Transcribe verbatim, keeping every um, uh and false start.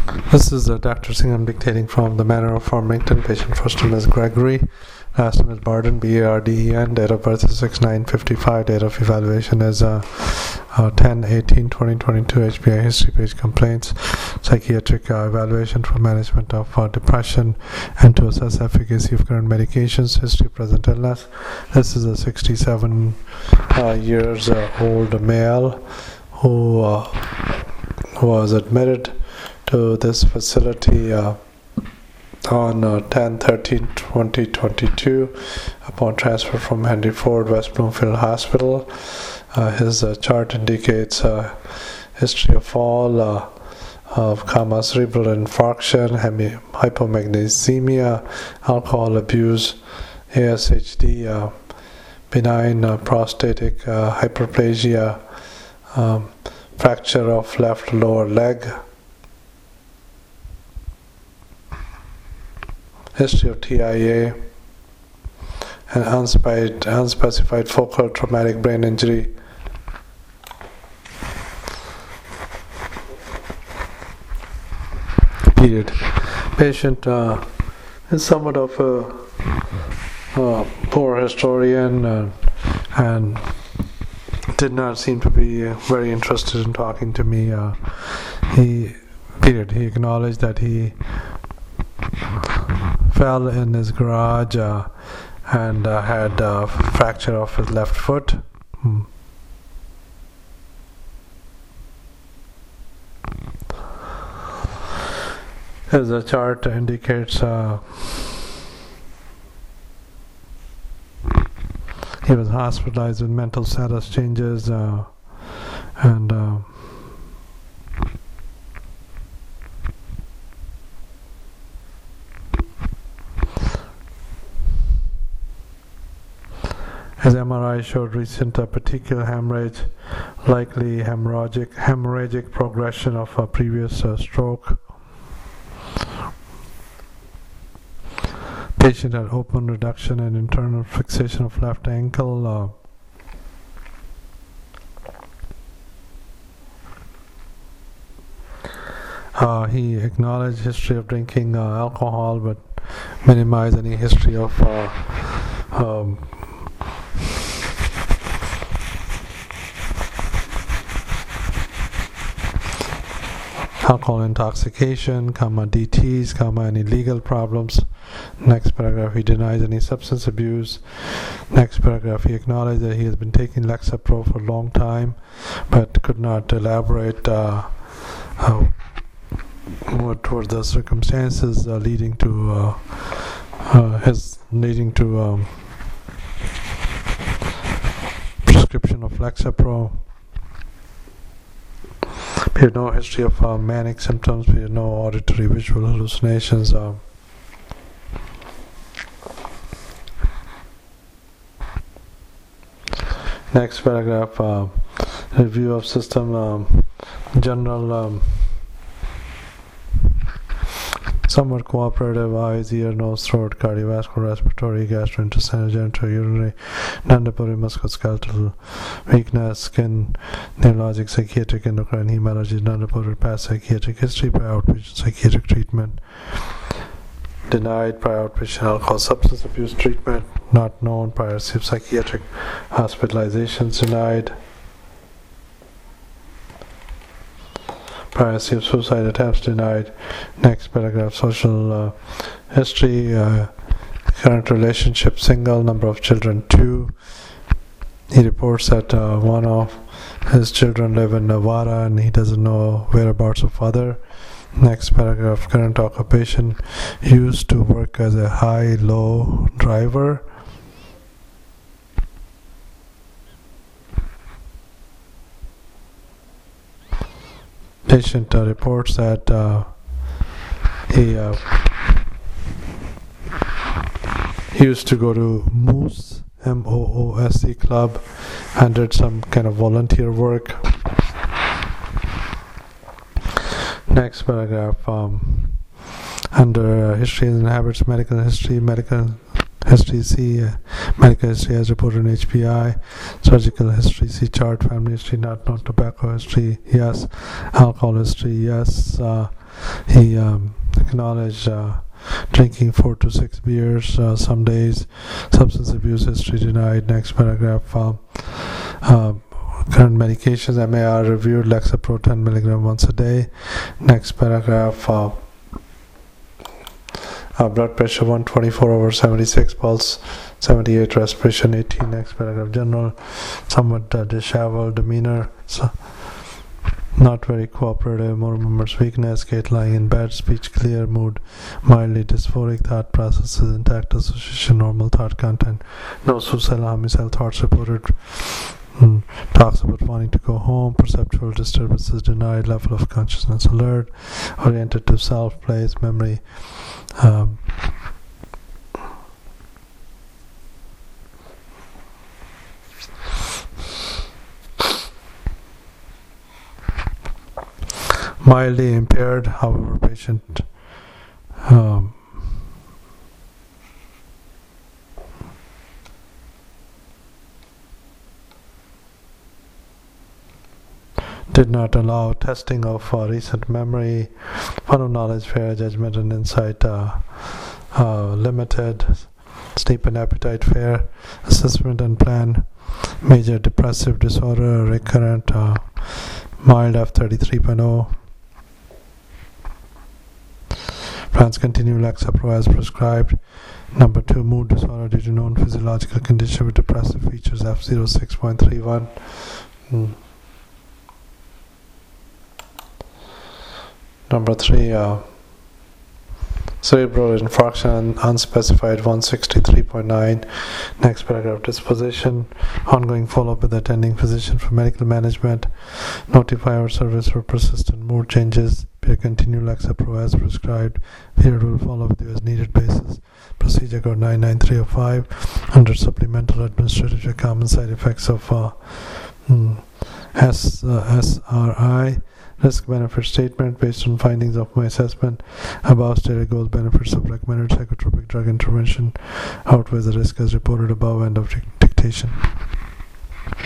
This is uh, Doctor Singh. I'm dictating from the Manor of Farmington. Patient first name is Gregory. Last name is Barden, B A R D E N. Date of birth is six nine fifty-five. Date of evaluation is uh, uh, ten eighteen twenty twenty-two. H B I history page complaints. Psychiatric uh, evaluation for management of uh, depression and to assess efficacy of current medications. History of present illness. This is a sixty-seven uh, years uh, old male who uh, was admitted to this facility uh, on uh, ten thirteen twenty twenty-two upon transfer from Henry Ford West Bloomfield Hospital. Uh, his uh, chart indicates uh, history of fall, uh, of comma, cerebral infarction, hemi- hypomagnesemia, alcohol abuse, A S H D, uh, benign uh, prostatic uh, hyperplasia, um, fracture of left lower leg. History of T I A and unspecified, unspecified focal traumatic brain injury. Period. Patient uh, is somewhat of a uh, poor historian uh, and did not seem to be uh, very interested in talking to me. Uh, he, period. He acknowledged that he fell in his garage uh, and uh, had a fracture of his left foot. Hmm. As the chart indicates, uh, he was hospitalized with mental status changes uh, and uh, his M R I showed recent uh, petechial hemorrhage, likely hemorrhagic hemorrhagic progression of a previous uh, stroke. Patient had open reduction and internal fixation of left ankle. Uh, uh, he acknowledged history of drinking uh, alcohol, but minimized any history of uh, um, alcohol intoxication, comma, D Ts, comma, any legal problems. Next paragraph, he denies any substance abuse. Next paragraph, he acknowledged that he has been taking Lexapro for a long time, but could not elaborate uh, uh, what were the circumstances uh, leading to uh, uh, his leading to um, prescription of Lexapro. We had no history of uh, manic symptoms. We had no auditory visual hallucinations. Uh, next paragraph, uh, review of system, um, general, um, somewhat cooperative, eyes, ear, nose, throat, cardiovascular, respiratory, gastrointestinal, genitourinary, non-deputy musculoskeletal weakness, skin, neurologic, psychiatric, endocrine, hematology, non-reported past psychiatric history, prior outpatient psychiatric treatment, denied prior outpatient alcohol substance abuse treatment, not known prior psychiatric hospitalizations, denied prior suicide attempts, denied. Next paragraph, social uh, history, uh, current relationship, single, number of children, two. He reports that uh, one of his children live in Nevada and he doesn't know whereabouts of other. Next paragraph, current occupation, used to work as a high-low driver. Patient uh, reports that uh, he, uh, he used to go to Moose, M O O S E club, and did some kind of volunteer work. Next paragraph, um, under uh, history and habits, medical history, medical history, see uh, medical history as reported in H P I, surgical history, see chart, family history, not known, tobacco history, yes, alcohol history, yes, uh, he um, acknowledged uh, drinking four to six beers uh, some days. Substance abuse history denied. Next paragraph. Uh, uh, current medications, M A R reviewed, Lexapro ten milligram once a day. Next paragraph. Uh, uh, blood pressure one twenty-four over seventy-six, pulse seventy-eight, respiration eighteen. Next paragraph. General somewhat uh, disheveled demeanor. So, not very cooperative, more members weakness, gait lying in bed, speech clear, mood mildly dysphoric, thought processes intact, association normal, thought content, no suicidal, homicidal thoughts reported, mm, talks about wanting to go home, perceptual disturbances denied, level of consciousness alert, oriented to self, place, memory, um, mildly impaired, however, patient um, did not allow testing of uh, recent memory, fun of knowledge, fair judgment and insight uh, uh, limited, sleep and appetite fair, assessment and plan, major depressive disorder recurrent, uh, mild F thirty-three point oh. Plans continue Lexapro as prescribed. Number two, mood disorder due to known physiological condition with depressive features F zero six point three one. Hmm. Number three, uh, cerebral infarction unspecified one sixty-three point nine. Next paragraph, disposition, ongoing follow-up with attending physician for medical management, notify our service for persistent mood changes, peer continue Lexapro as prescribed, period will follow with you as needed basis, procedure code nine nine three oh five, under supplemental administrative common side effects of uh, mm, S, uh, S R I, risk benefit statement based on findings of my assessment. Above stated goals benefits of recommended psychotropic drug intervention outweighs the risk as reported above. End of dictation.